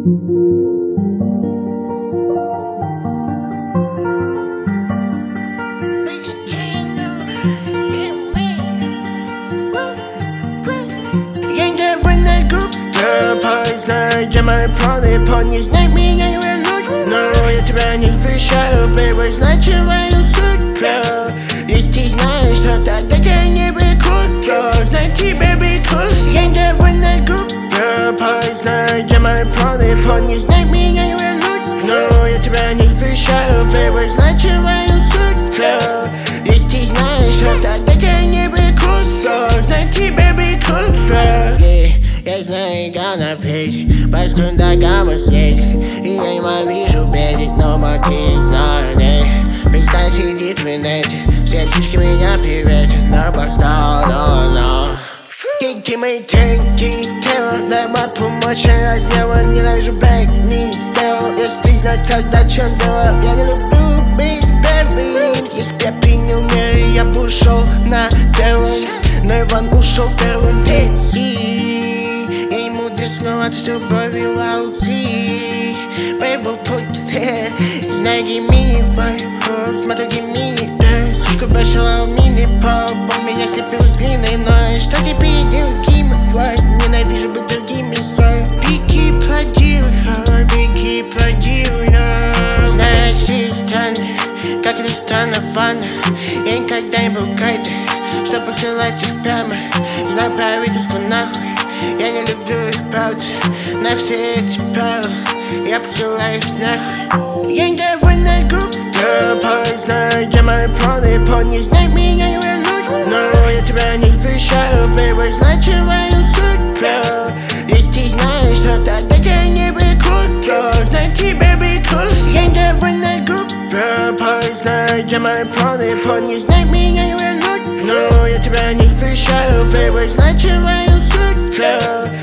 Знаю, где мои планы, не знай меня не вернуть. Но я тебя не запрещаю, baby, знай, твою суть, bro. Если ты знаешь, что тогда тебя не прикрут, bro. Знай, тебе прикрут, я недовольна групп, bro. Знаю, где мои планы, не знай меня не вернуть. Но я тебя не запрещаю, baby, знай, твою суть, bro. Если ты знаешь, что тогда тебя не прикрут, bro. Знай, тебе прикрут, bro. Я знаю, говно плечи, построен до гамма сидит. И я ненавижу бредить, но мотив знаю, нет. Представь, сидит в инете, все сучки меня приветят, но постал, но деньги мои деньги, тело, дай мой помочь, я разнева, ненавижу бэк, не сделал. Если ты знаешь, тогда чем дело, я не люблю быть первым. Если б я принял меры, я бы ушел на первом, но Иван ушел первым, снова ты с любовью лаузи. Бейбл путь, знай гемини-бой, смотрю гемини, сушка большого мини-поп. Меня слепил с глиной, но что теперь делать геймплей? Ненавижу быть другими, сой. Пики продюсер, пики продюсер. Знаю, все страны, как это странно, ванна. Я никогда не был кайдер, что посылать их прямо. Знаю правительство нахуй, я не люблю их, правда. На все эти правила я посылаю их нахуй. Я недовольна групп, знаю, где мои планы, не знай меня не вернуть. Но я тебя не запрещаю, baby, знай, твою суть, bro. Если ты знаешь, что тогда тебя не прикрут, bro. Знай, тебе прикрут. Я недовольна групп, знаю, где мои планы, не знай меня не вернуть. Но я тебя не запрещаю, baby, знай, твою суть, bro.